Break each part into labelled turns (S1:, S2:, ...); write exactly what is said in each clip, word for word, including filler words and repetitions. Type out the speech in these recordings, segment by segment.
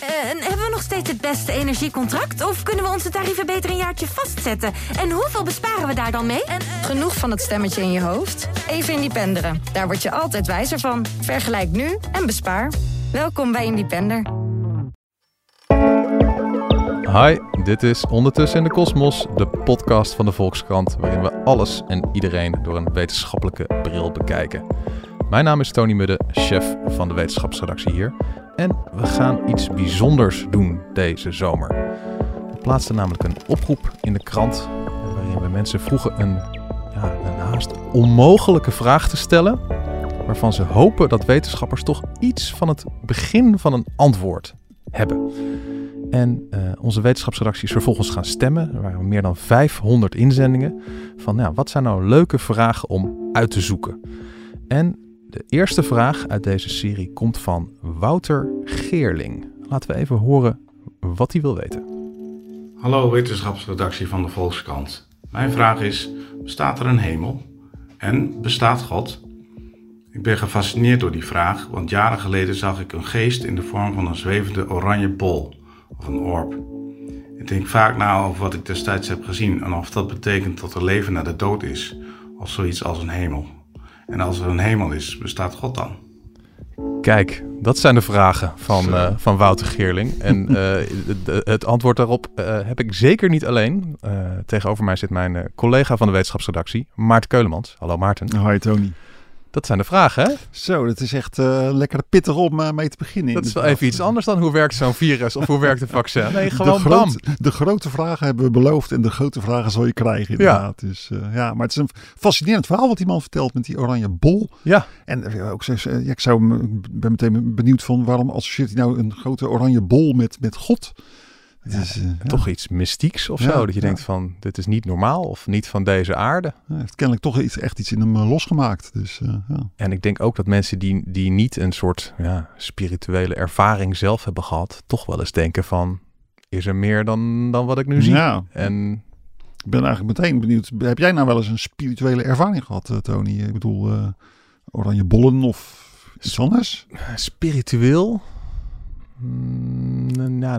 S1: Uh, en hebben we nog steeds het beste energiecontract? Of kunnen we onze tarieven beter een jaartje vastzetten? En hoeveel besparen we daar dan mee? En, uh...
S2: Genoeg van het stemmetje in je hoofd? Even Independeren. Daar word je altijd wijzer van. Vergelijk nu en bespaar. Welkom bij Independer.
S3: Hi, dit is Ondertussen in de Kosmos, de podcast van de Volkskrant, waarin we alles en iedereen door een wetenschappelijke bril bekijken. Mijn naam is Tony Mudde, chef van de wetenschapsredactie hier. En we gaan iets bijzonders doen deze zomer. We plaatsten namelijk een oproep in de krant, waarin we mensen vroegen een, ja, een haast onmogelijke vraag te stellen, waarvan ze hopen dat wetenschappers toch iets van het begin van een antwoord hebben. En uh, onze wetenschapsredactie is vervolgens gaan stemmen. Er waren meer dan vijfhonderd inzendingen van ja, wat zijn nou leuke vragen om uit te zoeken. En de eerste vraag uit deze serie komt van Wouter Geerling. Laten we even horen wat hij wil weten.
S4: Hallo wetenschapsredactie van de Volkskrant. Mijn vraag is, bestaat er een hemel? En bestaat God? Ik ben gefascineerd door die vraag, want jaren geleden zag ik een geest in de vorm van een zwevende oranje bol. Of een orb. Ik denk vaak na over wat ik destijds heb gezien en of dat betekent dat er leven na de dood is, of zoiets als een hemel. En als er een hemel is, bestaat God dan?
S3: Kijk, dat zijn de vragen van, uh, van Wouter Geerling. En uh, de, het antwoord daarop uh, heb ik zeker niet alleen. Uh, tegenover mij zit mijn uh, collega van de wetenschapsredactie, Maarten Keulemans. Hallo Maarten.
S5: Hoi Tony.
S3: Dat zijn de vragen, hè?
S5: Zo, dat is echt uh, lekker pittig om uh, mee te beginnen.
S3: Dat is wel even iets anders dan hoe werkt zo'n virus of hoe werkt een vaccin. Nee, gewoon
S5: de,
S3: bam.
S5: groot, de grote vragen hebben we beloofd en de grote vragen zal je krijgen inderdaad. Ja. Dus, uh, ja, maar het is een fascinerend verhaal wat die man vertelt met die oranje bol. Ja. En uh, ook, uh, ja, ik zou, ben meteen benieuwd van waarom associeert hij nou een grote oranje bol met, met God?
S3: Ja, is, uh, ja. Toch iets mystieks of ja, zo. Dat je ja. denkt van, dit is niet normaal of niet van deze aarde.
S5: Ja, hij heeft kennelijk toch iets, echt iets in hem uh, losgemaakt. Dus, uh, ja.
S3: En ik denk ook dat mensen die, die niet een soort ja, spirituele ervaring zelf hebben gehad, toch wel eens denken van, is er meer dan, dan wat ik nu zie?
S5: Ja.
S3: En
S5: ik ben eigenlijk meteen benieuwd. Heb jij nou wel eens een spirituele ervaring gehad, uh, Tony? Ik bedoel, uh, oranje bollen of iets anders?
S3: Spiritueel? Nou,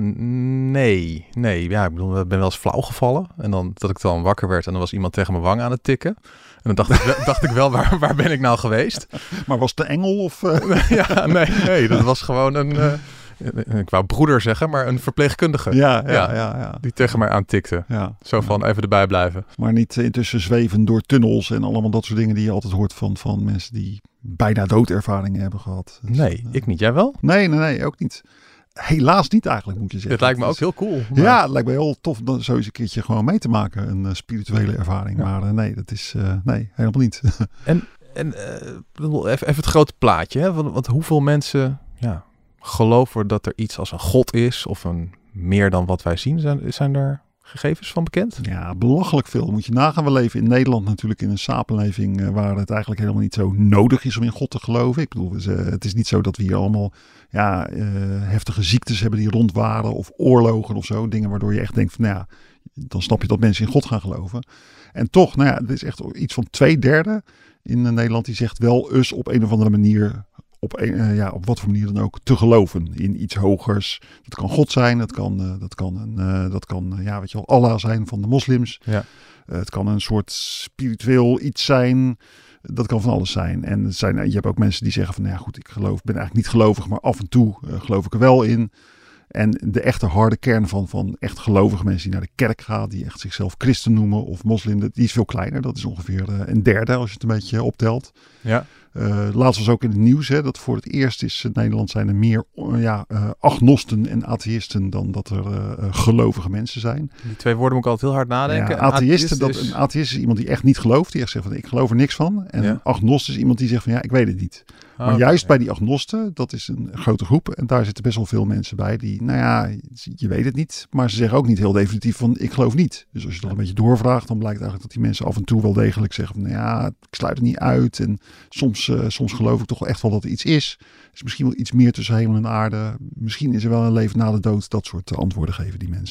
S3: nee. Nee, ja, ik bedoel, ik ben wel eens flauw gevallen. En dan dat ik dan wakker werd en dan was iemand tegen mijn wang aan het tikken. En dan dacht ik wel, dacht ik wel waar, waar ben ik nou geweest?
S5: Maar was het de engel of... Uh...
S3: ja, nee, nee, dat was gewoon een... Uh, ik wou broeder zeggen, maar een verpleegkundige.
S5: Ja, ja, ja. ja, ja.
S3: Die tegen mij aantikte. Ja, Zo van ja. even erbij blijven.
S5: Maar niet intussen zweven door tunnels en allemaal dat soort dingen die je altijd hoort van, van mensen die bijna doodervaringen hebben gehad. Dus,
S3: nee, uh, ik niet. Jij wel?
S5: Nee, nee, nee, ook niet. Helaas niet eigenlijk, moet je zeggen.
S3: Het lijkt me ook heel cool.
S5: Maar... Ja, het lijkt me heel tof om zo eens een keertje gewoon mee te maken. Een uh, spirituele ervaring. Ja. Maar uh, nee, dat is uh, nee, helemaal niet.
S3: en en uh, even, even het grote plaatje. Hè? Want, want hoeveel mensen ja, geloven dat er iets als een god is of een meer dan wat wij zien? Zijn, zijn er gegevens van bekend?
S5: Ja, belachelijk veel. Moet je nagaan. We leven in Nederland natuurlijk in een samenleving uh, waar het eigenlijk helemaal niet zo nodig is om in God te geloven. Ik bedoel, uh, het is niet zo dat we hier allemaal ja, uh, heftige ziektes hebben die rondwaren of oorlogen of zo. Dingen waardoor je echt denkt van, nou ja, dan snap je dat mensen in God gaan geloven. En toch, nou ja, het is echt iets van twee derde in uh, Nederland die zegt wel eens op een of andere manier, op, een, uh, ja, op wat voor manier dan ook, te geloven in iets hogers. Dat kan God zijn, dat kan, uh, dat kan, een, uh, dat kan uh, ja, weet je wel, Allah zijn van de moslims. Ja. Uh, het kan een soort spiritueel iets zijn. Dat kan van alles zijn. En het zijn, je hebt ook mensen die zeggen van, nou ja, goed, ik geloof, ben eigenlijk niet gelovig, maar af en toe uh, geloof ik er wel in. En de echte harde kern van, van echt gelovige mensen die naar de kerk gaan, die echt zichzelf christen noemen of moslim, die is veel kleiner. Dat is ongeveer uh, een derde als je het een beetje optelt. Ja. Uh, laatst was ook in het nieuws hè, dat voor het eerst is in Nederland zijn er meer uh, ja, uh, agnosten en atheïsten dan dat er uh, uh, gelovige mensen zijn.
S3: Die twee woorden moet ik altijd heel hard nadenken.
S5: Ja, atheïsten, dat, is... Een atheïst is iemand die echt niet gelooft, die echt zegt van ik geloof er niks van. En ja. Een agnost is iemand die zegt van ja, ik weet het niet. Maar okay. Juist bij die agnosten, dat is een grote groep en daar zitten best wel veel mensen bij die, nou ja, je weet het niet, maar ze zeggen ook niet heel definitief van ik geloof niet. Dus als je dat een beetje doorvraagt, dan blijkt eigenlijk dat die mensen af en toe wel degelijk zeggen van nou ja, ik sluit het niet uit en soms, uh, soms geloof ik toch echt wel dat er iets is. Er is misschien wel iets meer tussen hemel en aarde. Misschien is er wel een leven na de dood. Dat soort antwoorden geven die mensen.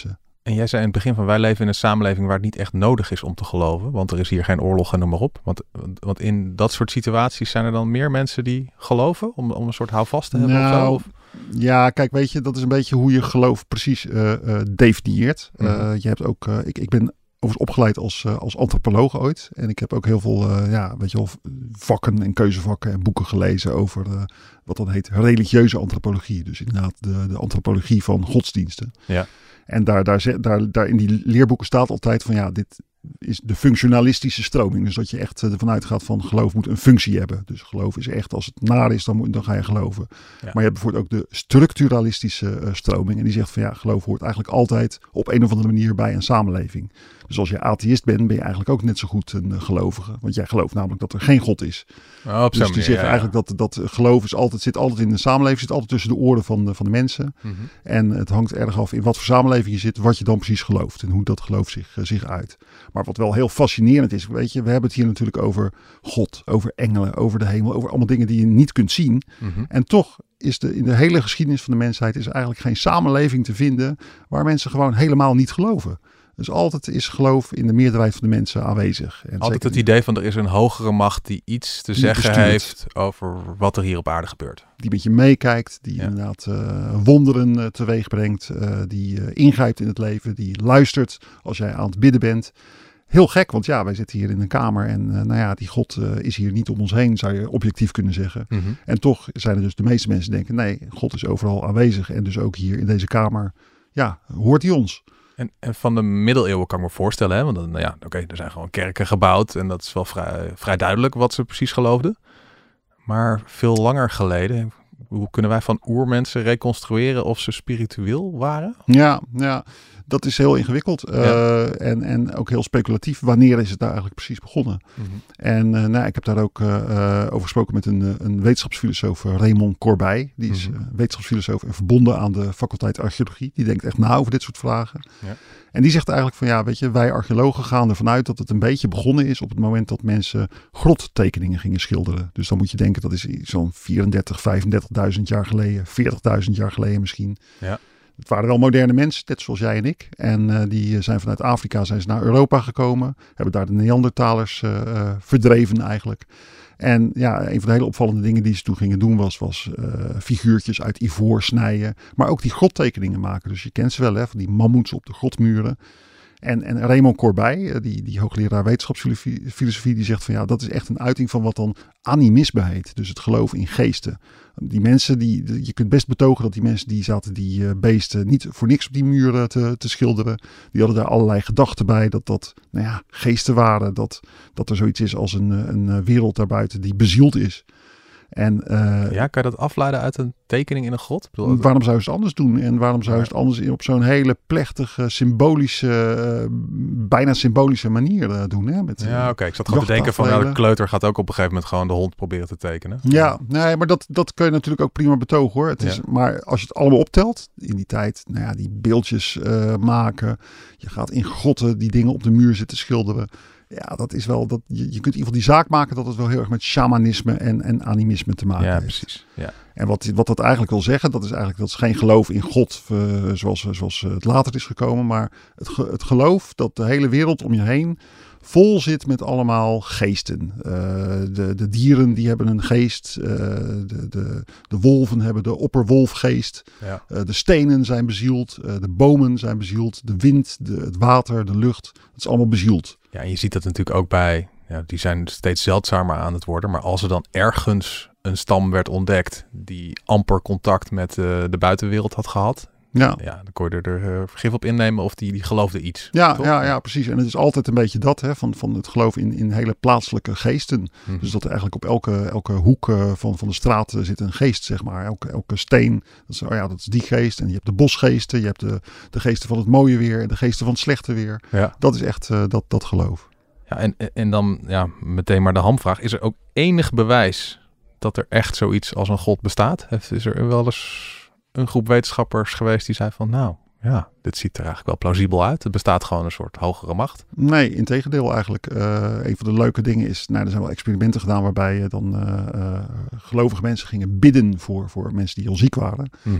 S3: En jij zei in het begin van wij leven in een samenleving waar het niet echt nodig is om te geloven. Want er is hier geen oorlog en noem maar op. Want, want in dat soort situaties zijn er dan meer mensen die geloven om, om een soort houvast te hebben
S5: nou,
S3: of zo? Of?
S5: Ja, kijk, weet je, dat is een beetje hoe je geloof precies uh, uh, definieert. Mm-hmm. Uh, je hebt ook, uh, ik, ik ben overigens opgeleid als, uh, als antropoloog ooit. En ik heb ook heel veel, uh, ja, weet je wel, vakken en keuzevakken en boeken gelezen over uh, wat dan heet religieuze antropologie. Dus inderdaad de, de antropologie van godsdiensten.
S3: Ja.
S5: En daar, daar, daar, daar in die leerboeken staat altijd van ja, dit is de functionalistische stroming. Dus dat je echt ervan uitgaat van geloof moet een functie hebben. Dus geloof is echt, als het naar is, dan, moet, dan ga je geloven. Ja. Maar je hebt bijvoorbeeld ook de structuralistische uh, stroming. En die zegt van ja, geloof hoort eigenlijk altijd op een of andere manier bij een samenleving. Dus als je atheïst bent, ben je eigenlijk ook net zo goed een uh, gelovige. Want jij gelooft namelijk dat er geen God is.
S3: Oh,
S5: dus die zeggen
S3: ja,
S5: eigenlijk
S3: ja.
S5: dat, dat geloof is altijd, zit altijd in de samenleving, zit altijd tussen de oren van de, van de mensen.
S3: Mm-hmm.
S5: En het hangt erg af in wat voor samenleving je zit, wat je dan precies gelooft en hoe dat geloof zich, uh, zich uit. Maar wat wel heel fascinerend is, weet je, we hebben het hier natuurlijk over God, over engelen, over de hemel, over allemaal dingen die je niet kunt zien.
S3: Mm-hmm.
S5: En toch is de, in de hele geschiedenis van de mensheid is er eigenlijk geen samenleving te vinden waar mensen gewoon helemaal niet geloven. Dus altijd is geloof in de meerderheid van de mensen aanwezig. En
S3: altijd het idee van er is een hogere macht die iets te
S5: die
S3: zeggen
S5: bestuurt.
S3: heeft over wat er hier op aarde gebeurt.
S5: Die met je meekijkt, die
S3: ja.
S5: inderdaad uh, wonderen uh, teweeg brengt, uh, die uh, ingrijpt in het leven, die luistert als jij aan het bidden bent. Heel gek, want ja, wij zitten hier in een kamer en uh, nou ja, die God uh, is hier niet om ons heen, zou je objectief kunnen zeggen.
S3: Mm-hmm.
S5: En toch zijn er dus de meeste mensen die denken, nee, God is overal aanwezig en dus ook hier in deze kamer, ja, hoort hij ons.
S3: En, en van de middeleeuwen kan ik me voorstellen, hè? Want dan, nou ja, oké, okay, er zijn gewoon kerken gebouwd en dat is wel vrij, vrij duidelijk wat ze precies geloofden. Maar veel langer geleden, hoe kunnen wij van oermensen reconstrueren of ze spiritueel waren?
S5: Ja, ja. Dat is heel ingewikkeld uh, ja. en, en ook heel speculatief. Wanneer is het nou eigenlijk precies begonnen? Mm-hmm. En uh, nou, ik heb daar ook uh, over gesproken met een, een wetenschapsfilosoof, uh, Raymond Corbij. Die is mm-hmm. uh, wetenschapsfilosoof en verbonden aan de faculteit archeologie. Die denkt echt na over dit soort vragen. Ja. En die zegt eigenlijk van ja, weet je, wij archeologen gaan ervan uit dat het een beetje begonnen is op het moment dat mensen grottekeningen gingen schilderen. Dus dan moet je denken dat is zo'n vierendertig, vijfendertigduizend jaar geleden, veertigduizend jaar geleden misschien.
S3: Ja.
S5: Het waren wel moderne mensen, net zoals jij en ik. En uh, die zijn vanuit Afrika zijn ze naar Europa gekomen. Hebben daar de Neandertalers uh, uh, verdreven eigenlijk. En ja, een van de hele opvallende dingen die ze toen gingen doen was, was uh, figuurtjes uit ivoor snijden. Maar ook die grottekeningen maken. Dus je kent ze wel, hè, van die mammoets op de grotmuren. En, en Raymond Corbij, die, die hoogleraar wetenschapsfilosofie, die zegt van ja, dat is echt een uiting van wat dan animisme heet. Dus het geloof in geesten. Die mensen, die, je kunt best betogen dat die mensen die zaten die uh, beesten niet voor niks op die muren te, te schilderen. Die hadden daar allerlei gedachten bij dat dat nou ja, geesten waren. Dat, dat er zoiets is als een, een wereld daarbuiten die bezield is. En, uh,
S3: ja, kan je dat afleiden uit een tekening in een grot? Bedoel,
S5: waarom zou je het anders doen? En waarom zou je het anders op zo'n hele plechtige, symbolische, uh, bijna symbolische manier uh, doen? Hè? Met,
S3: ja, oké. Okay. Ik zat gewoon te denken van, nou, de kleuter gaat ook op een gegeven moment gewoon de hond proberen te tekenen.
S5: Ja, nee, maar dat, dat kun je natuurlijk ook prima betogen hoor. Het is, ja. Maar als je het allemaal optelt, in die tijd, nou ja, die beeldjes uh, maken. Je gaat in grotten die dingen op de muur zitten schilderen. Ja, dat is wel, dat, je, je kunt in ieder geval die zaak maken dat het wel heel erg met shamanisme en, en animisme te maken
S3: ja,
S5: heeft.
S3: Precies. Ja.
S5: En wat, wat dat eigenlijk wil zeggen, dat is eigenlijk dat is geen geloof in God uh, zoals, zoals het later is gekomen, maar het, ge, het geloof dat de hele wereld om je heen vol zit met allemaal geesten. Uh, de, de dieren die hebben een geest, uh, de, de, de wolven hebben de opperwolfgeest, ja. uh, de stenen zijn bezield, uh, de bomen zijn bezield, de wind, de, het water, de lucht, het is allemaal bezield.
S3: Ja, en je ziet dat natuurlijk ook bij, ja, die zijn steeds zeldzamer aan het worden, maar als er dan ergens een stam werd ontdekt die amper contact met uh, de buitenwereld had gehad,
S5: ja.
S3: ja, dan kon je er uh, vergif op innemen of die, die geloofde iets.
S5: Ja, ja, ja, precies. En het is altijd een beetje dat, hè, van, van het geloof in, in hele plaatselijke geesten. Mm-hmm. Dus dat er eigenlijk op elke, elke hoek uh, van, van de straat zit een geest, zeg maar. Elke, elke steen, dat is, oh ja, dat is die geest. En je hebt de bosgeesten, je hebt de, de geesten van het mooie weer en de geesten van het slechte weer. Ja. Dat is echt uh, dat, dat geloof.
S3: Ja, en, en dan ja, meteen maar de hamvraag. Is er ook enig bewijs dat er echt zoiets als een god bestaat? Is er wel eens een groep wetenschappers geweest die zei van nou ja, dit ziet er eigenlijk wel plausibel uit. Het bestaat gewoon een soort hogere macht.
S5: Nee, integendeel eigenlijk. Uh, een van de leuke dingen is, nou, er zijn wel experimenten gedaan waarbij uh, dan uh, uh, gelovige mensen gingen bidden voor, voor mensen die al ziek waren.
S3: Mm-hmm.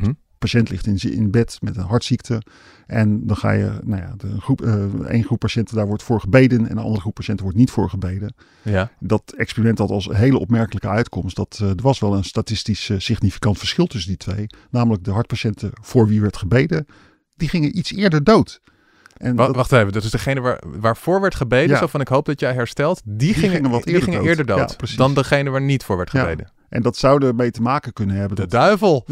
S5: patiënt ligt in, in bed met een hartziekte. En dan ga je, nou ja, de groep, uh, één groep patiënten daar wordt voor gebeden en een andere groep patiënten wordt niet voor gebeden.
S3: Ja.
S5: Dat experiment had als hele opmerkelijke uitkomst dat uh, er was wel een statistisch uh, significant verschil tussen die twee. Namelijk de hartpatiënten voor wie werd gebeden, die gingen iets eerder dood. En
S3: Wacht,
S5: dat,
S3: wacht even, dus degene waar, waarvoor werd gebeden,
S5: Ja.
S3: zo van ik hoop dat jij herstelt, die,
S5: Die
S3: gingen,
S5: gingen wat
S3: die
S5: eerder
S3: gingen
S5: dood.
S3: eerder dood
S5: Ja, precies.
S3: dan degene waar niet voor werd
S5: Ja.
S3: gebeden.
S5: En dat zou ermee te maken kunnen hebben.
S3: De
S5: Dat,
S3: duivel!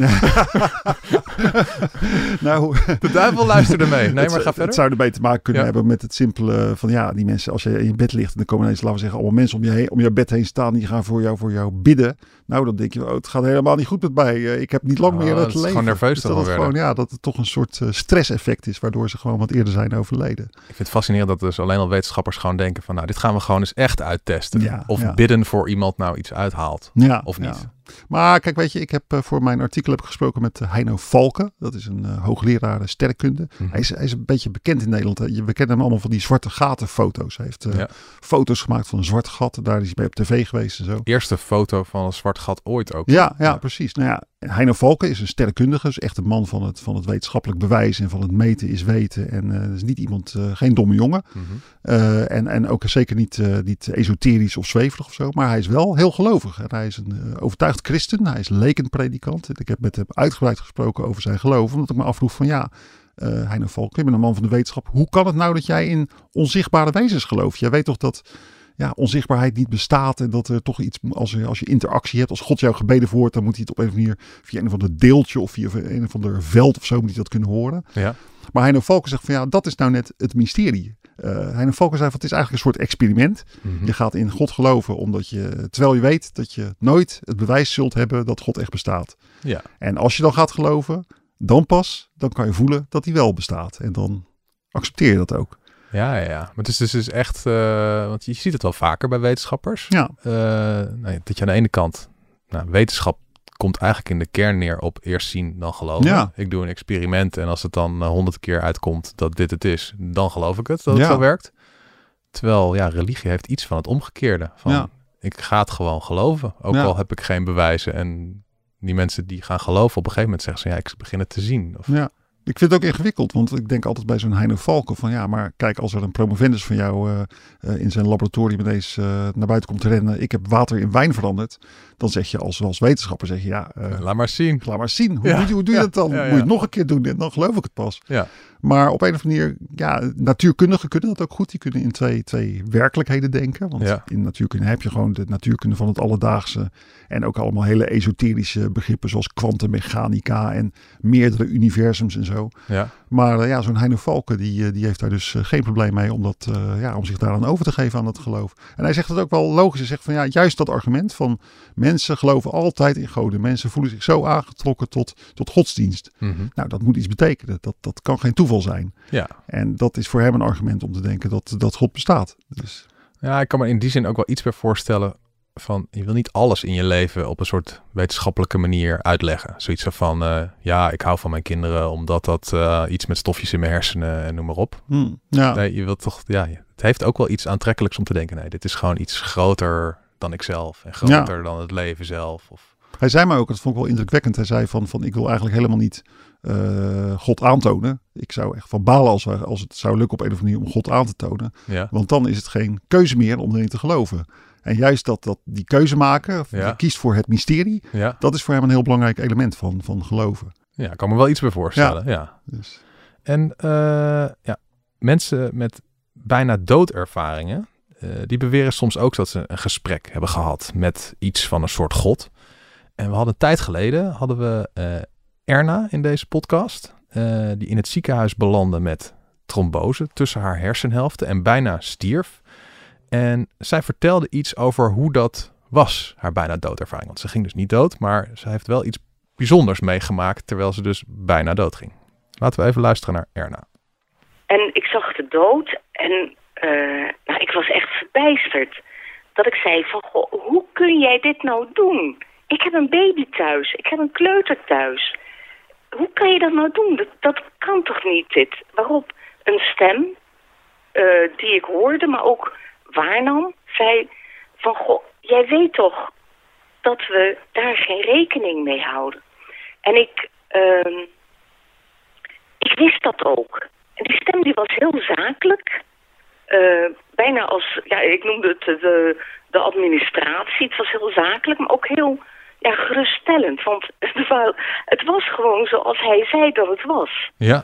S5: nou,
S3: De duivel luisterde mee. Nee,
S5: het,
S3: maar ga verder.
S5: Het zou ermee te maken kunnen
S3: Ja.
S5: hebben met het simpele van ja, die mensen, als je in je bed ligt en dan komen ineens, laten we zeggen, allemaal mensen om je, heen, om je bed heen staan, die gaan voor jou, voor jou bidden. Nou, dan denk je, oh, het gaat helemaal niet goed met mij. Uh, ik heb niet lang
S3: Oh,
S5: meer
S3: dat
S5: het
S3: is
S5: leven.
S3: gewoon nerveus
S5: dus
S3: toch
S5: dat het
S3: wel
S5: gewoon, ja, dat het toch een soort uh, stresseffect is, waardoor ze gewoon wat eerder zijn overleden.
S3: Ik vind het fascinerend dat dus alleen al wetenschappers gewoon denken van nou, dit gaan we gewoon eens echt uittesten.
S5: Ja,
S3: of
S5: ja.
S3: bidden voor iemand nou iets uithaalt.
S5: Ja,
S3: Of niet.
S5: Ja. Maar kijk, weet je, ik heb uh, voor mijn artikel heb ik gesproken met uh, Heino Valken. Dat is een uh, hoogleraar sterrenkunde.
S3: Mm-hmm.
S5: Hij, is, hij is een beetje bekend in Nederland. Hè. We kennen hem allemaal van die zwarte gaten foto's. Hij heeft uh,
S3: Ja.
S5: foto's gemaakt van een zwart gat. Daar is hij bij op tv geweest en zo.
S3: Eerste foto van een zwart gat ooit ook.
S5: Ja, ja,
S3: Ja.
S5: precies. Nou ja, Heino Valken is een sterrenkundige. Dus echt een man van het, van het wetenschappelijk bewijs en van het meten is weten. En uh, is niet iemand, uh, geen domme jongen.
S3: Mm-hmm.
S5: Uh, en, en ook zeker niet, uh, niet esoterisch of zweverig of zo. Maar hij is wel heel gelovig. En hij is een uh, overtuigd christen. Hij is lekenpredikant. Ik heb met hem uitgebreid gesproken over zijn geloof. Omdat ik me afvroeg van ja, uh, Heino Valken, je bent een man van de wetenschap. Hoe kan het nou dat jij in onzichtbare wezens gelooft? Jij weet toch dat ja, onzichtbaarheid niet bestaat. En dat er toch iets, als je, als je interactie hebt, als God jouw gebeden verhoort, dan moet hij het op een of andere manier via een of ander deeltje of via een of ander veld of zo moet hij dat kunnen horen.
S3: Ja.
S5: Maar Heino Valken zegt van ja, dat is nou net het mysterie. Uh, Heino Valken zei van het is eigenlijk een soort experiment.
S3: Mm-hmm.
S5: Je gaat in God geloven omdat je, terwijl je weet dat je nooit het bewijs zult hebben dat God echt bestaat.
S3: Ja.
S5: En als je dan gaat geloven, dan pas, dan kan je voelen dat hij wel bestaat. En dan accepteer je dat ook.
S3: Ja, ja, ja. Maar het is dus is echt, uh, want je ziet het wel vaker bij wetenschappers.
S5: Ja.
S3: Uh, nou, dat je aan de ene kant, nou, wetenschap komt eigenlijk in de kern neer op eerst zien dan geloven.
S5: Ja.
S3: Ik doe een experiment en als het dan honderd uh, keer uitkomt dat dit het is, dan geloof ik het dat het
S5: Ja.
S3: zo werkt. Terwijl, ja, religie heeft iets van het omgekeerde. Van,
S5: Ja.
S3: ik ga het gewoon geloven, ook
S5: Ja.
S3: al heb ik geen bewijzen. En die mensen die gaan geloven, op een gegeven moment zeggen ze, ja, ik begin het te zien. Of,
S5: Ja. Ik vind het ook ingewikkeld, want ik denk altijd bij zo'n Heino Valken van ja, maar kijk, als er een promovendus van jou uh, uh, in zijn laboratorium ineens uh, naar buiten komt te rennen, ik heb water in wijn veranderd, dan zeg je als, als wetenschapper, zeg je ja, uh,
S3: laat maar zien.
S5: laat maar zien. Hoe,
S3: Ja.
S5: doe, je, hoe doe je
S3: Ja.
S5: dat dan?
S3: Ja, ja.
S5: Moet je het nog een keer doen en dan geloof ik het pas.
S3: Ja.
S5: Maar op een of andere manier, ja, natuurkundigen kunnen dat ook goed. Die kunnen in twee, twee werkelijkheden denken. Want
S3: Ja.
S5: in natuurkunde heb je gewoon de natuurkunde van het alledaagse. En ook allemaal hele esoterische begrippen zoals kwantummechanica en meerdere universums en zo.
S3: Ja.
S5: Maar uh, ja, zo'n Heino Valken, die, uh, die heeft daar dus uh, geen probleem mee om, dat, uh, ja, om zich daaraan over te geven aan dat geloof. En hij zegt het ook wel logisch. Hij zegt van ja, juist dat argument van mensen geloven altijd in goden. Mensen voelen zich zo aangetrokken tot, tot godsdienst.
S3: Mm-hmm.
S5: Nou, dat moet iets betekenen. Dat, dat kan geen toeval zijn.
S3: Ja.
S5: En dat is voor hem een argument om te denken dat, dat God bestaat. Dus,
S3: Ja, ik kan me in die zin ook wel iets bij voorstellen van, je wil niet alles in je leven op een soort wetenschappelijke manier uitleggen. Zoiets van, uh, ja, ik hou van mijn kinderen omdat dat uh, iets met stofjes in mijn hersenen en noem maar op.
S5: hmm, ja.
S3: Nee, je wilt toch, ja, het heeft ook wel iets aantrekkelijks om te denken, nee, dit is gewoon iets groter dan ikzelf en groter
S5: Ja.
S3: dan het leven zelf. Of...
S5: Hij zei me ook, dat vond ik wel indrukwekkend. Hij zei van, van ik wil eigenlijk helemaal niet uh, God aantonen. Ik zou echt van balen als, we, als het zou lukken op een of andere manier om God aan te tonen.
S3: Ja.
S5: Want dan is het geen keuze meer om erin te geloven. En juist dat, dat die keuze maken, of
S3: Ja.
S5: je kiest voor het mysterie,
S3: Ja.
S5: dat is voor hem een heel belangrijk element van, van geloven.
S3: Ja, ik kan me wel iets bij voorstellen, ja. ja.
S5: Dus,
S3: En uh, ja, mensen met bijna doodervaringen, uh, die beweren soms ook dat ze een gesprek hebben gehad met iets van een soort god. En we hadden een tijd geleden, hadden we uh, Erna in deze podcast, uh, die in het ziekenhuis belandde met trombose tussen haar hersenhelften en bijna stierf. En zij vertelde iets over hoe dat was, haar bijna doodervaring. Want ze ging dus niet dood, maar ze heeft wel iets bijzonders meegemaakt terwijl ze dus bijna dood ging. Laten we even luisteren naar Erna.
S6: En ik zag de dood en uh, nou, ik was echt verbijsterd. Dat ik zei van, goh, hoe kun jij dit nou doen? Ik heb een baby thuis, ik heb een kleuter thuis. Hoe kan je dat nou doen? Dat, dat kan toch niet dit? Waarop een stem, uh, die ik hoorde, maar ook waarnam, zei van, goh, jij weet toch dat we daar geen rekening mee houden. En ik, uh, wist dat ook. En die stem die was heel zakelijk. Uh, bijna als, ja, ik noemde het de, de administratie. Het was heel zakelijk, maar ook heel ja, geruststellend. Want het was, het was gewoon zoals hij zei dat het was.
S3: Ja,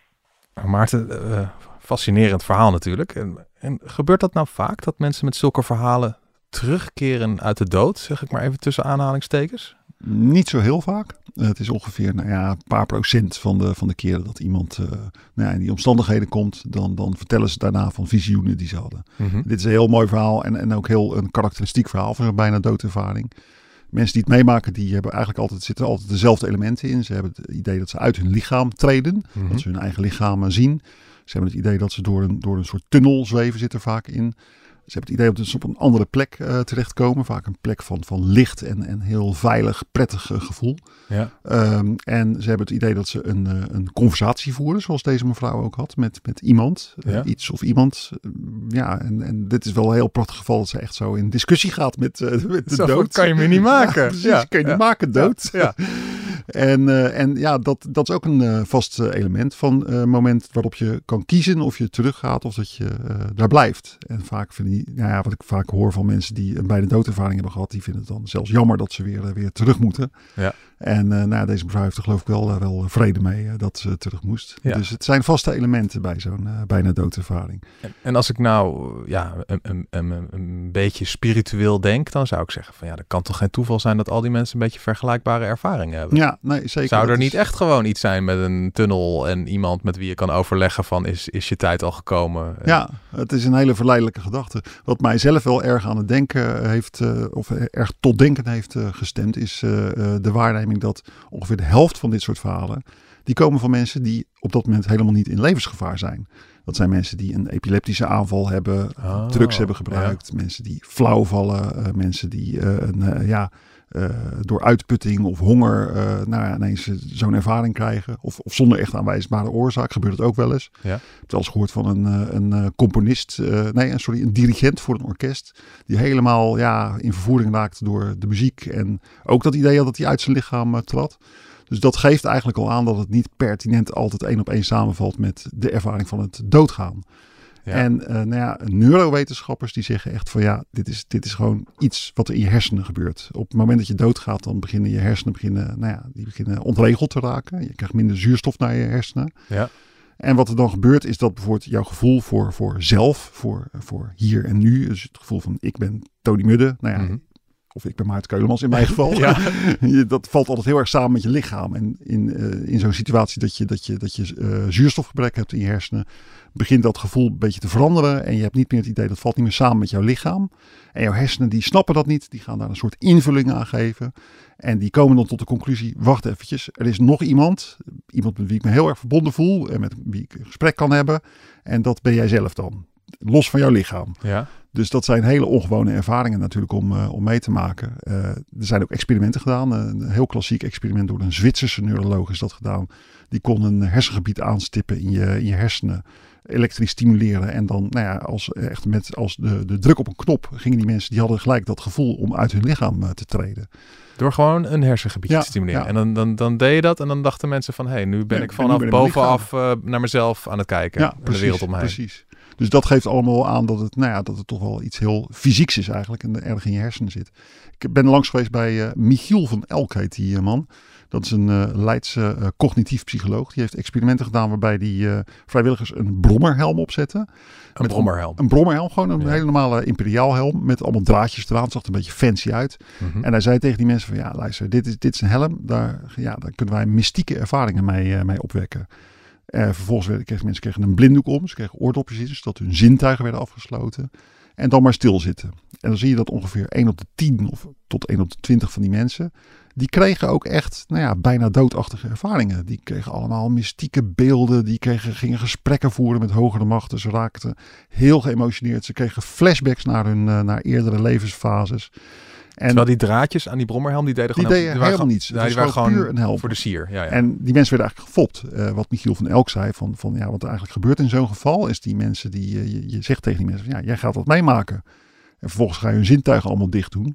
S3: Maarten, uh, fascinerend verhaal natuurlijk. En, en gebeurt dat nou vaak, dat mensen met zulke verhalen terugkeren uit de dood? Zeg ik maar even tussen aanhalingstekens.
S5: Niet zo heel vaak. Uh, het is ongeveer nou ja, een paar procent van de, van de keren dat iemand uh, nou ja, in die omstandigheden komt. Dan, dan vertellen ze daarna van visioenen die ze hadden. Mm-hmm. Dit is een heel mooi verhaal en, en ook heel een karakteristiek verhaal van zo'n bijna doodervaring. Mensen die het meemaken, die hebben eigenlijk altijd, zitten altijd dezelfde elementen in. Ze hebben het idee dat ze uit hun lichaam treden. Mm-hmm. Dat ze hun eigen lichaam zien. Ze hebben het idee dat ze door een, door een soort tunnel zweven, zit er vaak in. Ze hebben het idee dat ze op een andere plek uh, terechtkomen. Vaak een plek van, van licht en, en heel veilig, prettig uh, gevoel. Ja. Um, en ze hebben het idee dat ze een, uh, een conversatie voeren, zoals deze mevrouw ook had, met, met iemand. Ja. Uh, iets of iemand. Uh, ja, en, en dit is wel een heel prachtig geval dat ze echt zo in discussie gaat met, uh, met de
S3: zo
S5: dood.
S3: Kan je me niet maken.
S5: Ja, precies,
S3: ja.
S5: kan je
S3: ja.
S5: niet maken, dood.
S3: Ja. Ja.
S5: En, uh, en ja, dat, dat is ook een uh, vast uh, element van het uh, moment waarop je kan kiezen of je teruggaat of dat je uh, daar blijft. En vaak vind ik, nou ja, wat ik vaak hoor van mensen die een bijna doodervaring hebben gehad, die vinden het dan zelfs jammer dat ze weer, uh, weer terug moeten. Ja. En uh, nou, deze mevrouw heeft er geloof ik wel, uh, wel vrede mee uh, dat ze terug moest. Ja. Dus het zijn vaste elementen bij zo'n uh, bijna doodervaring.
S3: En, en als ik nou ja, een, een, een, een beetje spiritueel denk, dan zou ik zeggen van ja, dat kan toch geen toeval zijn dat al die mensen een beetje vergelijkbare ervaringen hebben.
S5: Ja, nee, zeker.
S3: Zou er
S5: is...
S3: niet echt gewoon iets zijn met een tunnel en iemand met wie je kan overleggen van is, is je tijd al gekomen?
S5: Ja, het is een hele verleidelijke gedachte. Wat mij zelf wel erg aan het denken heeft, uh, of erg tot denken heeft uh, gestemd, is uh, uh, de waarneming dat ongeveer de helft van dit soort verhalen, die komen van mensen die op dat moment helemaal niet in levensgevaar zijn. Dat zijn mensen die een epileptische aanval hebben, oh, drugs hebben gebruikt, ja. mensen die flauw vallen, uh, mensen die uh, een, uh, ja, uh, door uitputting of honger uh, nou ja, ineens zo'n ervaring krijgen. Of, of zonder echt aanwijsbare oorzaak, gebeurt het ook wel eens. Ja. Ik heb wel eens gehoord van een, een, een componist, uh, nee, sorry, een dirigent voor een orkest, die helemaal ja, in vervoering raakte door de muziek en ook dat idee had dat hij uit zijn lichaam uh, trad. Dus dat geeft eigenlijk al aan dat het niet pertinent altijd één op één samenvalt met de ervaring van het doodgaan. Ja. En uh, nou ja, neurowetenschappers die zeggen echt van ja, dit is, dit is gewoon iets wat er in je hersenen gebeurt. Op het moment dat je doodgaat, dan beginnen je hersenen beginnen, nou ja, die beginnen ontregeld te raken. Je krijgt minder zuurstof naar je hersenen. Ja. En wat er dan gebeurt is dat bijvoorbeeld jouw gevoel voor, voor zelf, voor, voor hier en nu, dus het gevoel van ik ben Tony Mudde, nou ja, mm-hmm. of ik ben Maarten Keulemans in mijn geval. Ja. Dat valt altijd heel erg samen met je lichaam. En in, uh, in zo'n situatie dat je, dat je, dat je uh, zuurstofgebrek hebt in je hersenen, begint dat gevoel een beetje te veranderen. En je hebt niet meer het idee, dat valt niet meer samen met jouw lichaam. En jouw hersenen die snappen dat niet. Die gaan daar een soort invulling aan geven. En die komen dan tot de conclusie, wacht eventjes, er is nog iemand. Iemand met wie ik me heel erg verbonden voel. En met wie ik een gesprek kan hebben. En dat ben jij zelf dan. Los van jouw lichaam. Ja. Dus dat zijn hele ongewone ervaringen natuurlijk om, uh, om mee te maken. Uh, er zijn ook experimenten gedaan. Uh, een heel klassiek experiment door een Zwitserse neuroloog is dat gedaan. Die kon een hersengebied aanstippen in je, in je hersenen. Elektrisch stimuleren. En dan nou ja, als, echt met, als de, de druk op een knop gingen die mensen, die hadden gelijk dat gevoel om uit hun lichaam uh, te treden.
S3: Door gewoon een hersengebied ja, te stimuleren. Ja. En dan, dan, dan deed je dat en dan dachten mensen van, hé, hey, nu ben ja, ik vanaf ben bovenaf uh, naar mezelf aan het kijken. Ja, precies, de wereld om me heen.
S5: Precies. Dus dat geeft allemaal aan dat het, nou ja, dat het toch wel iets heel fysieks is eigenlijk. En erg in je hersenen zit. Ik ben langs geweest bij uh, Michiel van Elk, heet die uh, man. Dat is een uh, Leidse uh, cognitief psycholoog. Die heeft experimenten gedaan waarbij die uh, vrijwilligers een brommerhelm opzetten.
S3: Een met brommerhelm?
S5: Een, een brommerhelm, gewoon een ja. hele normale imperiaalhelm met allemaal draadjes eraan. Het zag er een beetje fancy uit. Mm-hmm. En hij zei tegen die mensen van ja, luister, dit is, dit is een helm. Daar, ja, daar kunnen wij mystieke ervaringen mee, uh, mee opwekken. Uh, vervolgens werden, kregen mensen kregen een blinddoek om. Ze kregen oordopjes in, zodat hun zintuigen werden afgesloten. En dan maar stilzitten. En dan zie je dat ongeveer één op de tien of tot één op de twintig van die mensen, die kregen ook echt nou ja, bijna doodachtige ervaringen. Die kregen allemaal mystieke beelden. Die kregen, gingen gesprekken voeren met hogere machten. Ze raakten heel geëmotioneerd. Ze kregen flashbacks naar hun uh, naar eerdere levensfases.
S3: En terwijl die draadjes aan die brommerhelm, die deden gewoon
S5: die deden helemaal gewoon, niets.
S3: Ja, die waren gewoon puur een helm voor de sier. Ja, ja.
S5: En die mensen werden eigenlijk gefopt. Uh, wat Michiel van Elk zei, van, van ja, wat er eigenlijk gebeurt in zo'n geval, is die mensen die, uh, je, je zegt tegen die mensen, van, ja, jij gaat dat meemaken. En vervolgens ga je hun zintuigen allemaal dicht doen.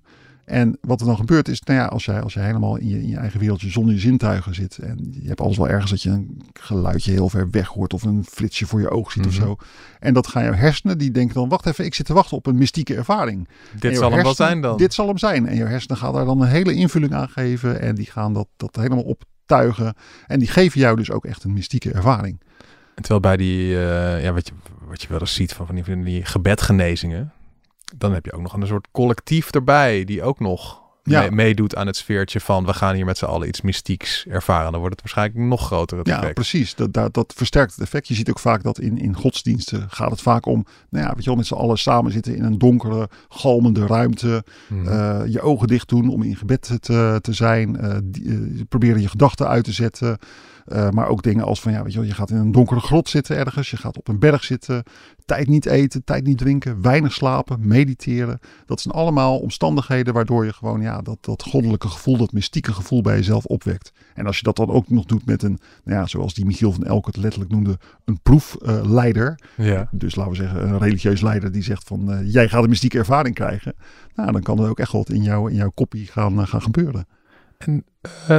S5: En wat er dan gebeurt is, nou ja, als jij, als jij helemaal in je, in je eigen wereldje zonder je zintuigen zit en je hebt alles wel ergens dat je een geluidje heel ver weg hoort of een flitsje voor je oog ziet mm-hmm. of zo. En dat gaan jouw hersenen, die denken dan, wacht even, ik zit te wachten op een mystieke ervaring.
S3: Dit zal hem wel zijn dan.
S5: Dit zal hem zijn. En jouw hersenen gaan daar dan een hele invulling aan geven en die gaan dat, dat helemaal optuigen. En die geven jou dus ook echt een mystieke ervaring.
S3: En terwijl bij die, uh, ja, wat je, wat je wel eens ziet van, van die, van die gebedgenezingen, dan heb je ook nog een soort collectief erbij die ook nog ja. mee, meedoet aan het sfeertje van we gaan hier met z'n allen iets mystieks ervaren. Dan wordt het waarschijnlijk nog groter het effect.
S5: Ja, precies. Dat, dat, dat versterkt het effect. Je ziet ook vaak dat in, in godsdiensten gaat het vaak om, nou ja, weet je wel, met z'n allen samen zitten in een donkere, galmende ruimte. Hmm. Uh, je ogen dicht doen om in gebed te, te zijn. Uh, die, uh, proberen je gedachten uit te zetten. Uh, maar ook dingen als van, ja, weet je wel, je gaat in een donkere grot zitten ergens. Je gaat op een berg zitten. Tijd niet eten, tijd niet drinken. Weinig slapen, mediteren. Dat zijn allemaal omstandigheden waardoor je gewoon, ja, dat, dat goddelijke gevoel, dat mystieke gevoel bij jezelf opwekt. En als je dat dan ook nog doet met een, nou ja, zoals die Michiel van Elk het letterlijk noemde, een proefleider. Uh, ja. Dus laten we zeggen, een religieus leider die zegt van, uh, jij gaat een mystieke ervaring krijgen. Nou, dan kan er ook echt wat in, jou, in jouw koppie gaan, uh, gaan gebeuren.
S3: En uh...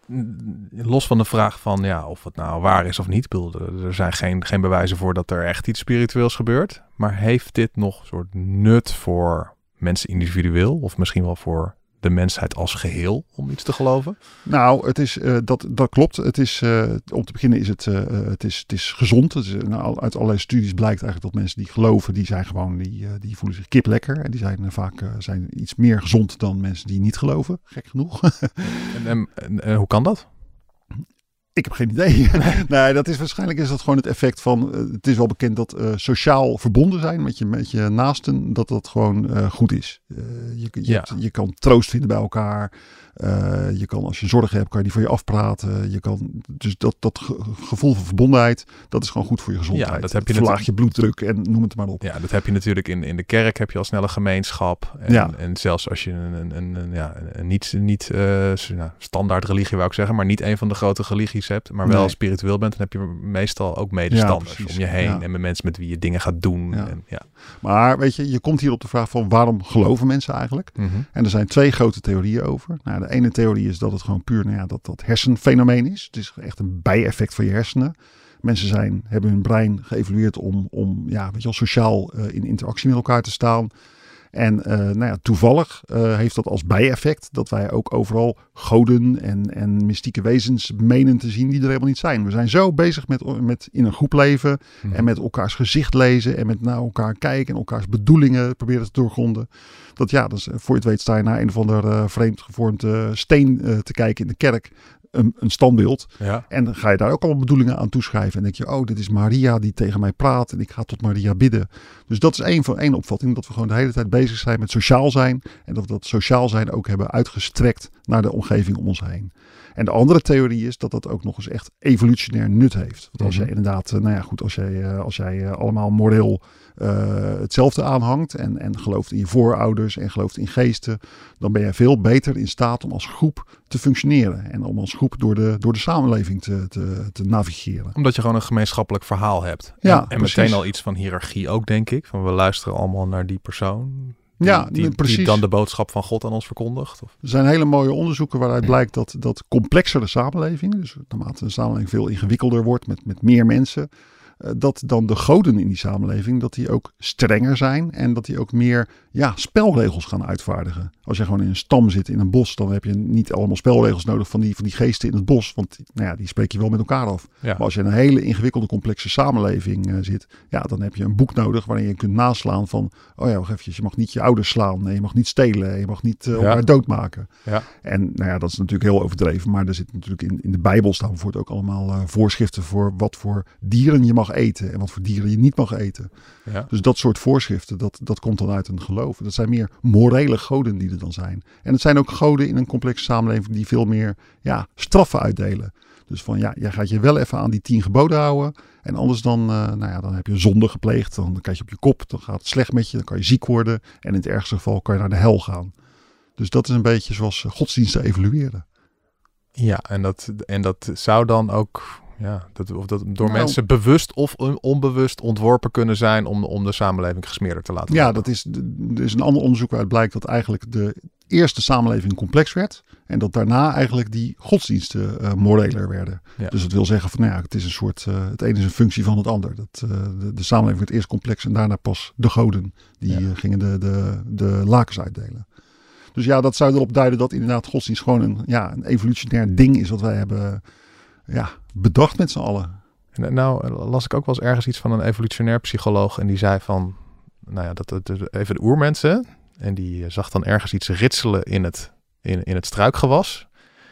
S3: los van de vraag van ja, of het nou waar is of niet. Er zijn geen, geen bewijzen voor dat er echt iets spiritueels gebeurt. Maar heeft dit nog een soort nut voor mensen individueel? Of misschien wel voor de mensheid als geheel om iets te geloven?
S5: Nou, het is, uh, dat, dat klopt. Het is, uh, om te beginnen is het, uh, het, is, het is gezond. Het is, nou, uit allerlei studies blijkt eigenlijk dat mensen die geloven, die zijn gewoon, die, uh, die voelen zich kip lekker. En die zijn uh, vaak uh, zijn iets meer gezond dan mensen die niet geloven. Gek genoeg.
S3: en, en, en, en hoe kan dat?
S5: Ik heb geen idee. nee, dat is waarschijnlijk is dat gewoon het effect van. Uh, het is wel bekend dat uh, sociaal verbonden zijn met je, met je naasten, dat dat gewoon uh, goed is. Uh, je, je, ja. je kan troost vinden bij elkaar. Uh, je kan, als je zorgen hebt, kan je die van je afpraten. Je kan, dus dat, dat ge- gevoel van verbondenheid, dat is gewoon goed voor je gezondheid.
S3: Ja, dat heb je
S5: Verlaag natu- je bloeddruk en noem het maar op.
S3: Ja, dat heb je natuurlijk in, in de kerk, heb je al snel een gemeenschap. En, ja. en zelfs als je een, een, een, een, ja, een niet, niet uh, nou, standaard religie wou ik zeggen, maar niet een van de grote religies hebt, maar wel nee. spiritueel bent, dan heb je meestal ook medestanders ja, om je heen. Ja. En met mensen met wie je dingen gaat doen.
S5: Ja.
S3: En, ja.
S5: Maar weet je, je komt hier op de vraag van waarom geloven mensen eigenlijk? Mm-hmm. En er zijn twee grote theorieën over. Nou, de ene theorie is dat het gewoon puur nou ja, dat, dat hersenfenomeen is. Het is echt een bijeffect van je hersenen. Mensen zijn, hebben hun brein geëvolueerd om, om ja, weet je wel, sociaal uh, in interactie met elkaar te staan. En uh, nou ja, toevallig uh, heeft dat als bijeffect dat wij ook overal goden en, en mystieke wezens menen te zien die er helemaal niet zijn. We zijn zo bezig met, met in een groep leven hmm. en met elkaars gezicht lezen en met naar elkaar kijken en elkaars bedoelingen proberen te doorgronden. Dat ja, dus, voor je het weet sta je naar een of ander uh, vreemd gevormd uh, steen uh, te kijken in de kerk. Een, een standbeeld. Ja. En dan ga je daar ook allemaal bedoelingen aan toeschrijven. En denk je, oh, dit is Maria die tegen mij praat. En ik ga tot Maria bidden. Dus dat is één van één opvatting. Dat we gewoon de hele tijd bezig zijn met sociaal zijn. En dat we dat sociaal zijn ook hebben uitgestrekt naar de omgeving om ons heen. En de andere theorie is dat dat ook nog eens echt evolutionair nut heeft. Want als jij inderdaad, nou ja goed, als jij, als jij allemaal moreel uh, hetzelfde aanhangt en, en gelooft in je voorouders en gelooft in geesten, dan ben je veel beter in staat om als groep te functioneren. En om als groep door de, door de samenleving te, te, te navigeren.
S3: Omdat je gewoon een gemeenschappelijk verhaal hebt.
S5: Ja,
S3: en, en meteen al iets van hiërarchie ook, denk ik. Van we luisteren allemaal naar die persoon. Die,
S5: ja,
S3: die,
S5: precies.
S3: Die dan de boodschap van God aan ons verkondigt? Of?
S5: Er zijn hele mooie onderzoeken waaruit blijkt dat, dat complexere samenlevingen, dus naarmate de samenleving veel ingewikkelder wordt met, met meer mensen, dat dan de goden in die samenleving, dat die ook strenger zijn en dat die ook meer ja, spelregels gaan uitvaardigen. Als je gewoon in een stam zit in een bos, dan heb je niet allemaal spelregels nodig van die, van die geesten in het bos, want nou ja, die spreek je wel met elkaar af. Ja. Maar als je in een hele ingewikkelde, complexe samenleving uh, zit, ja, dan heb je een boek nodig waarin je kunt naslaan van, oh ja, wacht even, je mag niet je ouders slaan, nee, je mag niet stelen, je mag niet uh, elkaar ja. doodmaken. Ja. En nou ja, dat is natuurlijk heel overdreven, maar er zit natuurlijk in, in de Bijbel staan bijvoorbeeld ook allemaal uh, voorschriften voor wat voor dieren je mag eten en wat voor dieren je niet mag eten. Ja. Dus dat soort voorschriften, dat, dat komt dan uit een geloof. Dat zijn meer morele goden die er dan zijn. En het zijn ook goden in een complexe samenleving die veel meer ja, straffen uitdelen. Dus van ja, jij gaat je wel even aan die tien geboden houden. En anders dan, uh, nou ja, dan heb je zonde gepleegd. Dan krijg je op je kop, dan gaat het slecht met je. Dan kan je ziek worden. En in het ergste geval kan je naar de hel gaan. Dus dat is een beetje zoals godsdiensten evolueren.
S3: Ja, en dat, en dat zou dan ook ja, dat, of dat door nou, mensen bewust of onbewust ontworpen kunnen zijn om, om de samenleving gesmeerder te laten
S5: ja,
S3: worden.
S5: Dat is, er is een ander onderzoek waaruit blijkt dat eigenlijk de eerst de samenleving complex werd en dat daarna eigenlijk die godsdiensten uh, moreler werden. Ja. Dus dat wil zeggen van, nou ja, het is een soort, uh, het een is een functie van het ander. Dat, uh, de, de samenleving werd eerst complex en daarna pas de goden die ja. uh, gingen de, de, de lakens uitdelen. Dus ja, dat zou erop duiden dat inderdaad godsdienst gewoon een, ja, een evolutionair ding is wat wij hebben ja, bedacht met z'n allen.
S3: En nou las ik ook wel eens ergens iets van een evolutionair psycholoog en die zei van, nou ja, dat het even de oermensen en die zag dan ergens iets ritselen in het, in, in het struikgewas.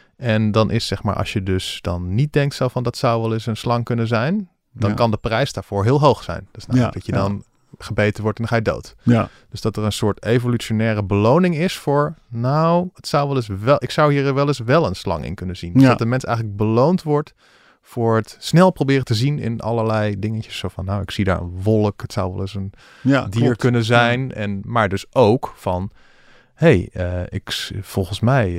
S3: En dan is zeg maar, als je dus dan niet denkt zo van dat zou wel eens een slang kunnen zijn, dan ja. kan de prijs daarvoor heel hoog zijn. Dus nou, ja, dat je dan ja. gebeten wordt en dan ga je dood.
S5: Ja.
S3: Dus dat er een soort evolutionaire beloning is voor, nou, het zou wel eens wel, ik zou hier wel eens wel een slang in kunnen zien. Dus
S5: ja.
S3: dat de mens eigenlijk beloond wordt voor het snel proberen te zien in allerlei dingetjes. Zo van, nou, ik zie daar een wolk. Het zou wel eens een
S5: ja,
S3: dier
S5: klopt.
S3: kunnen zijn. Ja. En, maar dus ook van, hé, hey, uh, ik, volgens mij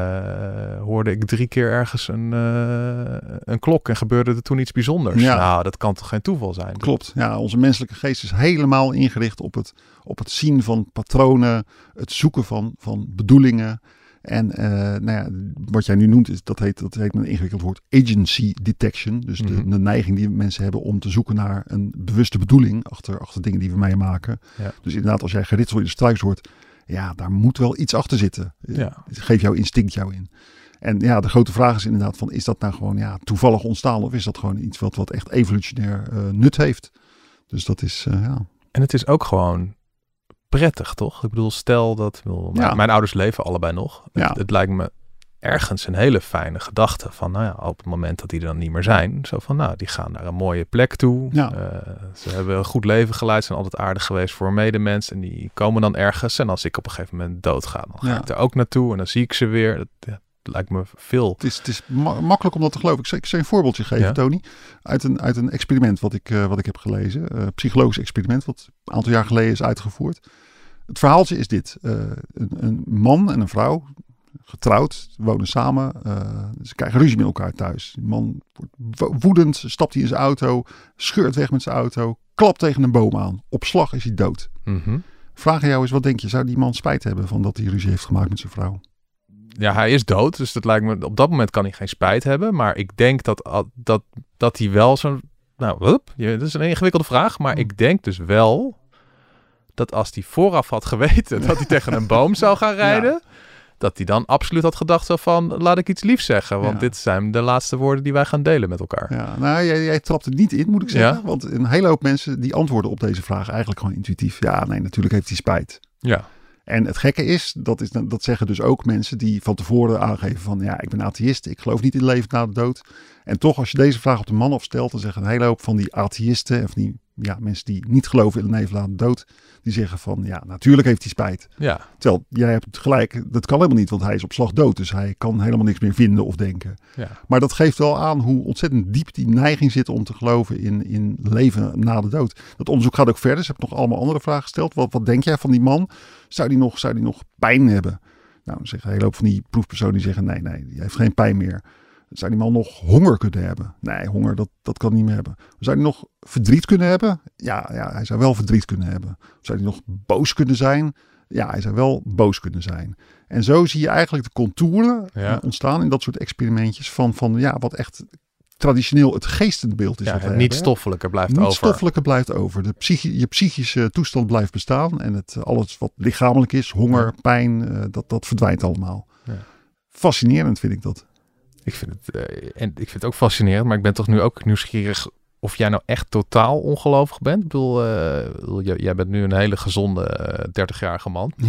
S3: uh, hoorde ik drie keer ergens een, uh, een klok en gebeurde er toen iets bijzonders.
S5: Ja.
S3: Nou, dat kan toch geen toeval zijn?
S5: Klopt. Ja, onze menselijke geest is helemaal ingericht op het, op het zien van patronen, het zoeken van, van bedoelingen. En uh, nou ja, wat jij nu noemt, is, dat, heet, dat heet een ingewikkeld woord agency detection. Dus de, mm-hmm. de neiging die mensen hebben om te zoeken naar een bewuste bedoeling achter, achter dingen die we meemaken. Ja. Dus inderdaad, als jij geritsel in de struis hoort, ja, daar moet wel iets achter zitten.
S3: Ja.
S5: Geef jouw instinct jou in. En ja, de grote vraag is inderdaad van, is dat nou gewoon ja, toevallig ontstaan of is dat gewoon iets wat, wat echt evolutionair uh, nut heeft? Dus dat is, uh, ja.
S3: En het is ook gewoon prettig, toch? Ik bedoel, stel dat... Bedoel, ja. mijn, mijn ouders leven allebei nog.
S5: Ja.
S3: Het, het lijkt me ergens een hele fijne gedachte van, nou ja, op het moment dat die er dan niet meer zijn, zo van, nou, die gaan naar een mooie plek toe.
S5: Ja.
S3: Uh, ze hebben een goed leven geleid, zijn altijd aardig geweest voor een medemens en die komen dan ergens. En als ik op een gegeven moment doodga, dan ga ja. ik er ook naartoe en dan zie ik ze weer. Dat, ja, dat lijkt me veel.
S5: Het is, het is ma- makkelijk om dat te geloven. Ik zal, ik zal je een voorbeeldje geven, ja. Tony. Uit een, uit een experiment wat ik, uh, wat ik heb gelezen. Uh, psychologisch experiment wat een aantal jaar geleden is uitgevoerd. Het verhaaltje is dit. Uh, een, een man en een vrouw, getrouwd, wonen samen. Uh, ze krijgen ruzie met elkaar thuis. Die man wordt woedend, stapt hij in zijn auto, scheurt weg met zijn auto, klapt tegen een boom aan. Op slag is hij dood.
S3: Mm-hmm.
S5: Vraag aan jou eens, wat denk je? Zou die man spijt hebben van dat hij ruzie heeft gemaakt met zijn vrouw?
S3: Ja, hij is dood, dus dat lijkt me, op dat moment kan hij geen spijt hebben. Maar ik denk dat, dat, dat hij wel zo'n... Nou, hup, dat is een ingewikkelde vraag, maar ik denk dus wel dat als hij vooraf had geweten dat hij tegen een boom zou gaan rijden, ja. dat hij dan absoluut had gedacht zo van, laat ik iets liefs zeggen. Want ja. dit zijn de laatste woorden die wij gaan delen met elkaar.
S5: Ja, nou, jij, jij trapt er niet in, moet ik zeggen. Ja? Want een hele hoop mensen die antwoorden op deze vraag eigenlijk gewoon intuïtief. Ja, nee, natuurlijk heeft hij spijt.
S3: Ja.
S5: En het gekke is, dat, is, dat zeggen dus ook mensen die van tevoren aangeven van, ja, ik ben atheïst, ik geloof niet in het leven na de dood. En toch, als je deze vraag op de man afstelt, dan zeggen een hele hoop van die atheïsten en van die ja, mensen die niet geloven in het leven na de dood, die zeggen van, ja, natuurlijk heeft hij spijt.
S3: Ja.
S5: Terwijl, jij hebt gelijk, dat kan helemaal niet, want hij is op slag dood. Dus hij kan helemaal niks meer vinden of denken.
S3: Ja.
S5: Maar dat geeft wel aan hoe ontzettend diep die neiging zit om te geloven in, in leven na de dood. Dat onderzoek gaat ook verder. Ze hebben nog allemaal andere vragen gesteld. Wat, wat denk jij van die man? Zou die nog, zou die nog pijn hebben? Nou, dan zeggen een hele hoop van die proefpersonen die zeggen, nee, nee, die heeft geen pijn meer. Zou die man nog honger kunnen hebben? Nee, honger, dat, dat kan niet meer hebben. Zou hij nog verdriet kunnen hebben? Ja, ja, hij zou wel verdriet kunnen hebben. Zou hij nog boos kunnen zijn? Ja, hij zou wel boos kunnen zijn. En zo zie je eigenlijk de contouren ja. ontstaan in dat soort experimentjes van, van ja, wat echt traditioneel het geestenbeeld is.
S3: Ja,
S5: wat
S3: het
S5: we
S3: niet
S5: hebben.
S3: stoffelijke blijft
S5: niet
S3: over.
S5: Het stoffelijke blijft over. De psychi- je psychische toestand blijft bestaan. En het, alles wat lichamelijk is, honger, ja. pijn, uh, dat, dat verdwijnt allemaal. Ja. Fascinerend vind ik dat.
S3: Ik vind het, uh, en ik vind het ook fascinerend, maar ik ben toch nu ook nieuwsgierig of jij nou echt totaal ongelovig bent. Ik bedoel, uh, j- jij bent nu een hele gezonde uh, dertigjarige man. nee,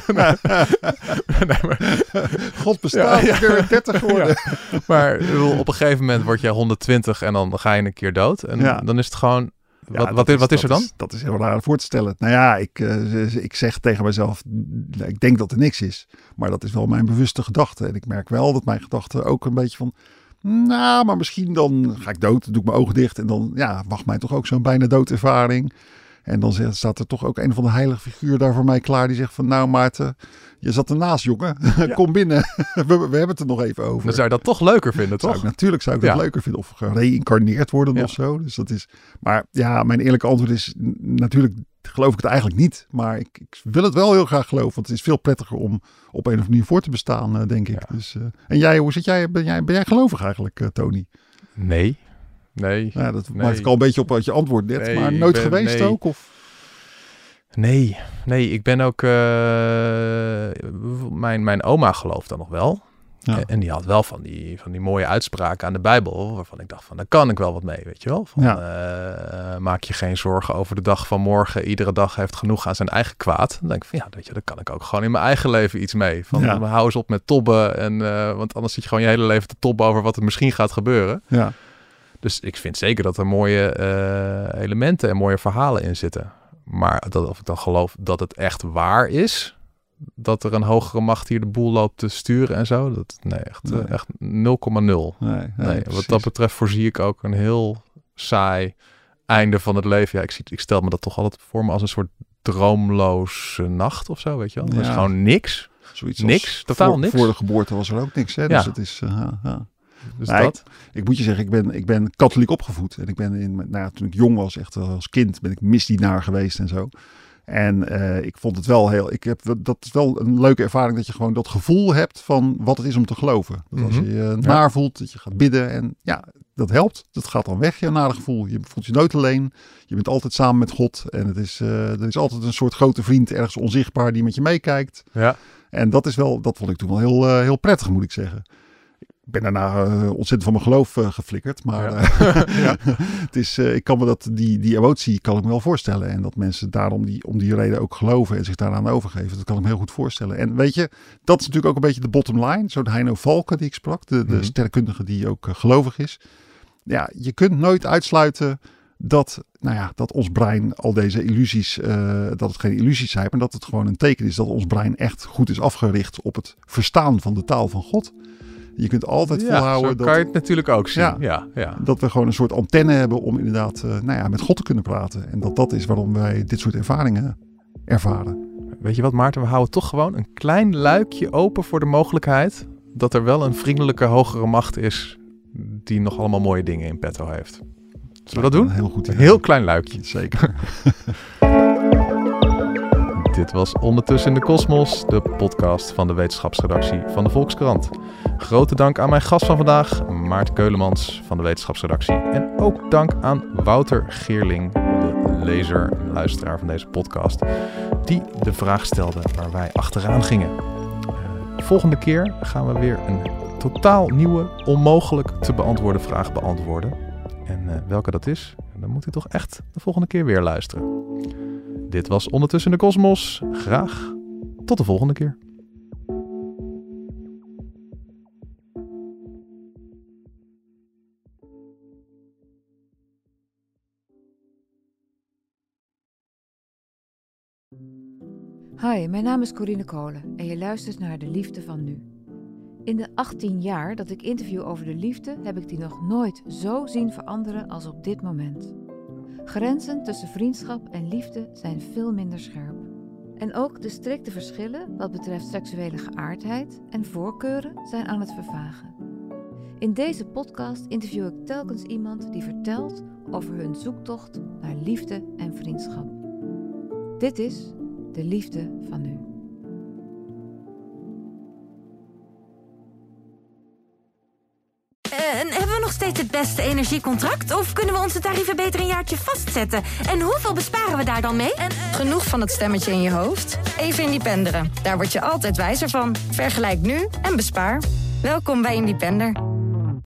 S5: maar... God bestaat, ja, ja. Ik ben weer dertig geworden.
S3: Ja. Maar bedoel, op een gegeven moment word jij honderdtwintig en dan ga je een keer dood. En ja. dan is het gewoon...
S5: Ja,
S3: wat, wat, is, wat is er dan?
S5: Is, dat is heel raar voor te stellen. Nou ja, ik, uh, ik zeg tegen mezelf, ik denk dat er niks is. Maar dat is wel mijn bewuste gedachte. En ik merk wel dat mijn gedachten ook een beetje van, nou, maar misschien dan ga ik dood. Dan doe ik mijn ogen dicht en dan ja, wacht mij toch ook zo'n bijna doodervaring. En dan staat er toch ook een van de heilige figuur daar voor mij klaar. Die zegt van, nou Maarten, je zat ernaast, jongen. Ja. Kom binnen. we, we hebben het er nog even over.
S3: Dan zou je dat toch leuker vinden, toch?
S5: Zou ik, natuurlijk zou ik dat ja. leuker vinden. Of gereïncarneerd worden ja. of zo. Dus dat is, maar ja, mijn eerlijke antwoord is natuurlijk geloof ik het eigenlijk niet. Maar ik, ik wil het wel heel graag geloven. Want het is veel prettiger om op een of andere manier voor te bestaan, uh, denk ik.
S3: Ja.
S5: Dus, uh, en jij, hoe zit jij? Ben jij, ben jij gelovig eigenlijk, uh, Tony?
S3: Nee. Nee.
S5: Ja, dat
S3: nee.
S5: maakt ik al een beetje op uit je antwoord net.
S3: Nee,
S5: maar nooit
S3: ben,
S5: geweest
S3: nee.
S5: ook? Of?
S3: Nee. Nee, ik ben ook... Uh, mijn, mijn oma gelooft dan nog wel.
S5: Ja.
S3: En, en die had wel van die, van die mooie uitspraken aan de Bijbel, waarvan ik dacht van, daar kan ik wel wat mee, weet je wel. Van,
S5: Ja.
S3: uh, maak je geen zorgen over de dag van morgen. Iedere dag heeft genoeg aan zijn eigen kwaad. Dan denk ik van, ja, weet je, daar kan ik ook gewoon in mijn eigen leven iets mee. Van,
S5: Ja.
S3: hou eens op met tobben. En, uh, want anders zit je gewoon je hele leven te tobben over wat er misschien gaat gebeuren.
S5: Ja.
S3: Dus ik vind zeker dat er mooie uh, elementen en mooie verhalen in zitten. Maar dat, of ik dan geloof dat het echt waar is, dat er een hogere macht hier de boel loopt te sturen en zo. Dat, nee, echt,
S5: Nee.
S3: uh, echt nul komma nul.
S5: Nee, nee,
S3: Nee,
S5: precies.
S3: wat dat betreft voorzie ik ook een heel saai einde van het leven. Ja, ik, zie, ik stel me dat toch altijd voor me als een soort droomloze nacht of zo, weet je wel. Er is
S5: Ja.
S3: gewoon niks.
S5: Zoiets
S3: niks,
S5: als
S3: totaal
S5: voor,
S3: niks.
S5: Voor de geboorte was er ook niks. Hè? Dus
S3: Ja.
S5: het is... Uh, ja, ja.
S3: Dus
S5: Nee,
S3: dat.
S5: Ik moet je zeggen, ik ben, ik ben katholiek opgevoed. En ik ben in, nou ja, toen ik jong was, echt als kind, ben ik misdienaar geweest en zo. En uh, ik vond het wel heel... Ik heb, dat is wel een leuke ervaring dat je gewoon dat gevoel hebt van wat het is om te geloven. Dat als je je
S3: Ja.
S5: naar voelt, dat je gaat bidden. En ja, dat helpt. Dat gaat dan weg, je nare gevoel. Je voelt je nooit alleen. Je bent altijd samen met God. En het is, uh, er is altijd een soort grote vriend ergens onzichtbaar die met je meekijkt.
S3: Ja.
S5: En dat is wel, dat vond ik toen wel heel, uh, heel prettig, moet ik zeggen. Ik ben daarna uh, ontzettend van mijn geloof uh, geflikkerd. Maar
S3: Ja.
S5: uh, ja. het is, uh, ik kan me dat, die, die emotie kan ik me wel voorstellen. En dat mensen daarom die, om die reden ook geloven en zich daaraan overgeven. Dat kan ik me heel goed voorstellen. En weet je, dat is natuurlijk ook een beetje de bottom line. Zo'n Heino Valken die ik sprak, de, de
S3: Mm-hmm.
S5: sterrenkundige die ook uh, gelovig is. Ja, je kunt nooit uitsluiten dat, nou ja, dat ons brein al deze illusies, uh, dat het geen illusies zijn, maar dat het gewoon een teken is dat ons brein echt goed is afgericht op het verstaan van de taal van God. Je kunt altijd
S3: Ja,
S5: volhouden
S3: zo
S5: dat,
S3: kan je het natuurlijk ook zien.
S5: Ja.
S3: Ja, ja.
S5: dat we gewoon een soort antenne hebben om inderdaad uh, nou ja, met God te kunnen praten. En dat dat is waarom wij dit soort ervaringen ervaren.
S3: Weet je wat, Maarten? We houden toch gewoon een klein luikje open voor de mogelijkheid dat er wel een vriendelijke hogere macht is die nog allemaal mooie dingen in petto heeft. Zullen we dat doen?
S5: Een heel goed
S3: Een
S5: idee.
S3: heel klein luikje.
S5: Zeker.
S3: Dit was Ondertussen in de Kosmos, de podcast van de wetenschapsredactie van de Volkskrant. Grote dank aan mijn gast van vandaag, Maarten Keulemans van de wetenschapsredactie. En ook dank aan Wouter Geerling, de lezer en luisteraar van deze podcast, die de vraag stelde waar wij achteraan gingen. Uh, volgende keer gaan we weer een totaal nieuwe, onmogelijk te beantwoorden vraag beantwoorden. En uh, welke dat is, dan moet u toch echt de volgende keer weer luisteren. Dit was Ondertussen in de Kosmos. Graag tot de volgende keer.
S7: Hi, mijn naam is Corine Kolen en je luistert naar De Liefde van Nu. In de achttien jaar dat ik interview over de liefde heb ik die nog nooit zo zien veranderen als op dit moment. Grenzen tussen vriendschap en liefde zijn veel minder scherp. En ook de strikte verschillen wat betreft seksuele geaardheid en voorkeuren zijn aan het vervagen. In deze podcast interview ik telkens iemand die vertelt over hun zoektocht naar liefde en vriendschap. Dit is De Liefde van Nu.
S1: En hebben we nog steeds het beste energiecontract? Of kunnen we onze tarieven beter een jaartje vastzetten? En hoeveel besparen we daar dan mee? En, uh...
S2: Genoeg van het stemmetje in je hoofd? Even Independeren. Daar word je altijd wijzer van. Vergelijk nu en bespaar. Welkom bij Independer.